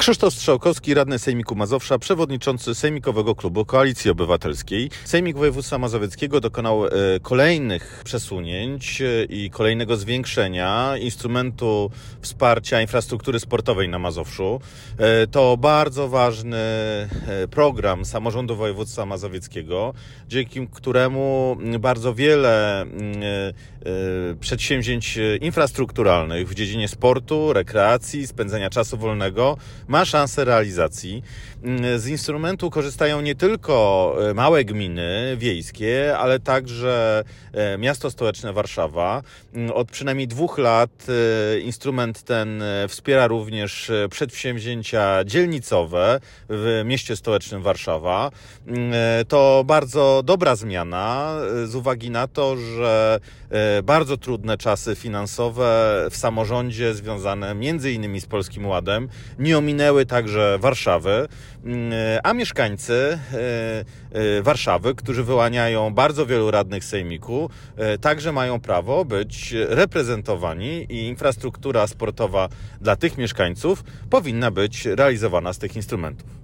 Krzysztof Strzałkowski, radny Sejmiku Mazowsza, przewodniczący Sejmikowego Klubu Koalicji Obywatelskiej. Sejmik Województwa Mazowieckiego dokonał kolejnych przesunięć i kolejnego zwiększenia instrumentu wsparcia infrastruktury sportowej na Mazowszu. To bardzo ważny program samorządu województwa mazowieckiego, dzięki któremu bardzo wiele przedsięwzięć infrastrukturalnych w dziedzinie sportu, rekreacji, spędzania czasu wolnego ma szansę realizacji. Z instrumentu korzystają nie tylko małe gminy wiejskie, ale także miasto stołeczne Warszawa. Od przynajmniej 2 lat instrument ten wspiera również przedsięwzięcia dzielnicowe w mieście stołecznym Warszawa. To bardzo dobra zmiana z uwagi na to, że bardzo trudne czasy finansowe w samorządzie związane między innymi z Polskim Ładem nie ominęły także Warszawy, a mieszkańcy Warszawy, którzy wyłaniają bardzo wielu radnych sejmiku, także mają prawo być reprezentowani i infrastruktura sportowa dla tych mieszkańców powinna być realizowana z tych instrumentów.